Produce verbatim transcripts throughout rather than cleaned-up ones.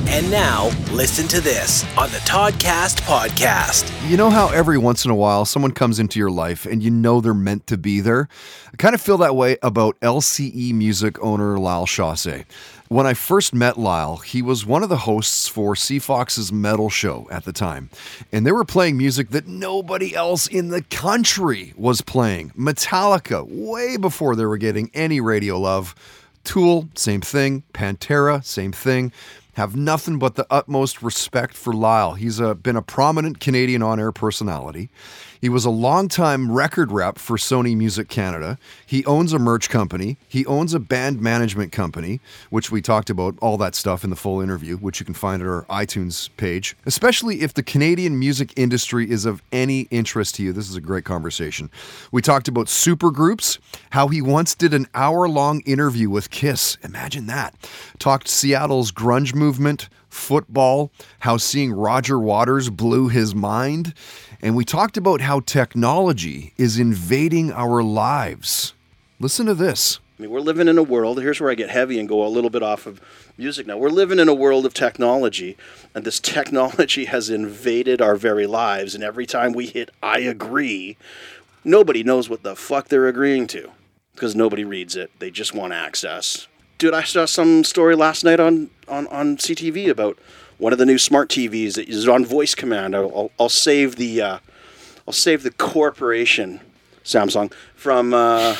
And now, listen to this on the Toddcast podcast. You know how every once in a while someone comes into your life and you know they're meant to be there? I kind of feel that way about L C E Music owner Lyle Chaussee. When I first met Lyle, he was one of the hosts for Seafox's Metal Show at the time. And they were playing music that nobody else in the country was playing. Metallica, way before they were getting any radio love. Tool, same thing. Pantera, same thing. Have nothing but the utmost respect for Lyle. He's a, been a prominent Canadian on-air personality. He was a longtime record rep for Sony Music Canada. He owns a merch company. He owns a band management company, which we talked about, all that stuff in the full interview, which you can find at our iTunes page. Especially if the Canadian music industry is of any interest to you, this is a great conversation. We talked about supergroups, how he once did an hour-long interview with Kiss. Imagine that. Talked Seattle's grunge movement, football, how seeing Roger Waters blew his mind. And we talked about how technology is invading our lives. Listen to this. I mean, we're living in a world, here's where I get heavy and go a little bit off of music now. We're living in a world of technology, and this technology has invaded our very lives. And every time we hit I agree, nobody knows what the fuck they're agreeing to because nobody reads it. They just want access. Dude, I saw some story last night on, on, on C T V about one of the new smart T Vs that is on voice command. I'll, I'll, I'll save the uh, I'll save the corporation, Samsung, from uh,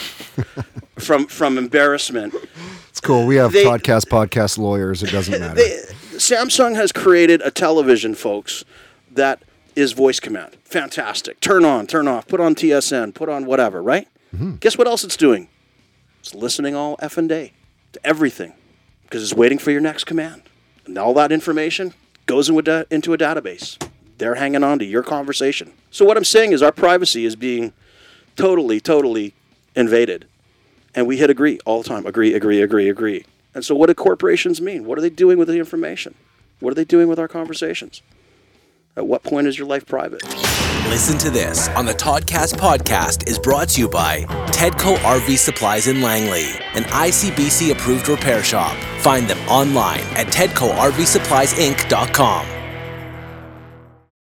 from from embarrassment. It's cool. We have they, podcast podcast lawyers. It doesn't matter. They, Samsung has created a television, folks, that is voice command. Fantastic. Turn on, turn off, put on T S N, put on whatever, right? Mm-hmm. Guess what else it's doing? It's listening all effing day to everything because it's waiting for your next command. And all that information goes into a database. They're hanging on to your conversation. So what I'm saying is our privacy is being totally, totally invaded. And we hit agree all the time. Agree, agree, agree, agree. And so what do corporations mean? What are they doing with the information? What are they doing with our conversations? At what point is your life private? Listen to this on the Toddcast podcast is brought to you by Tedco R V Supplies in Langley, an I C B C approved repair shop. Find them online at tedco r v supplies inc dot com.